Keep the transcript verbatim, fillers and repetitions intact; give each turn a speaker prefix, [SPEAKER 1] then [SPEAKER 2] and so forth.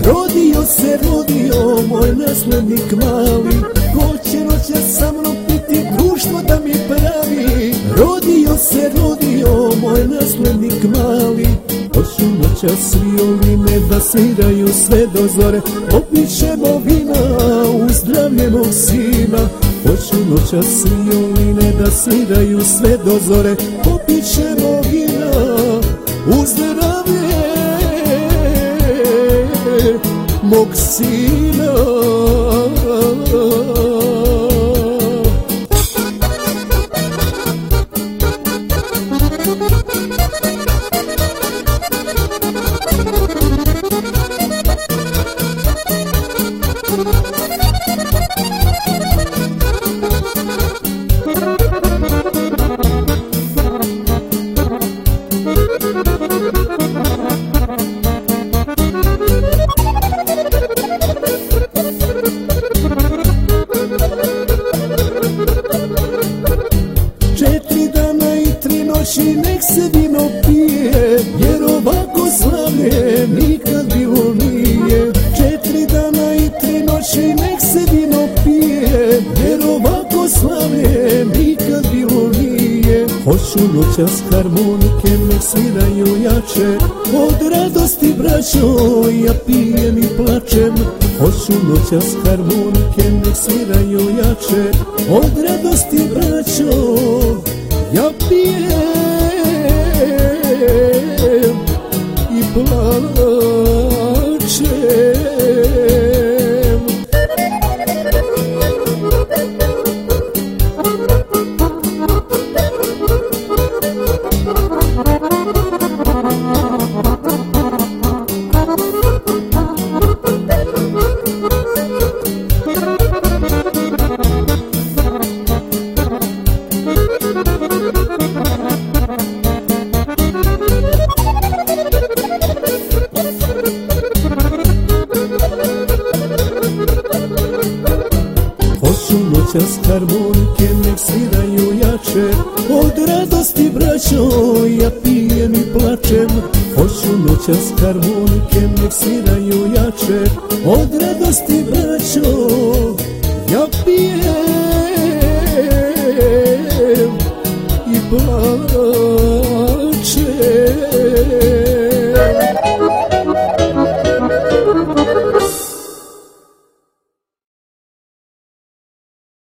[SPEAKER 1] Rodio se, rodio, moj naslednik mali, ko će noćas sa mnom piti, društvo da mi pravi. Rodio se, rodio, moj naslednik mali, hoću noćas violine da sviraju sve do zore. Popit ćemo vina u zdravlje mog sina, hoću noćas violine da sviraju sve do zore. Popit ćemo vina u zdravlje mog sina. Četiri dana i tri noći nek se vino pije, jer ovako slavlje nikad bilo nije. Četiri dana i tri noći nek se vino pije, jer ovako slavlje nikad bilo nije. Hoću noćas harmonike nek sviraju jače, od radosti braćo ja pijem i plačem. Hoću noćas harmonike nek sviraju jače, od radosti braćo ja pijem i plačem. Hoću noćas harmonike nek sviraju jače, od radosti braćo ja pijem i plačem. Hoću noćas harmonike nek sviraju jače, od radosti braćo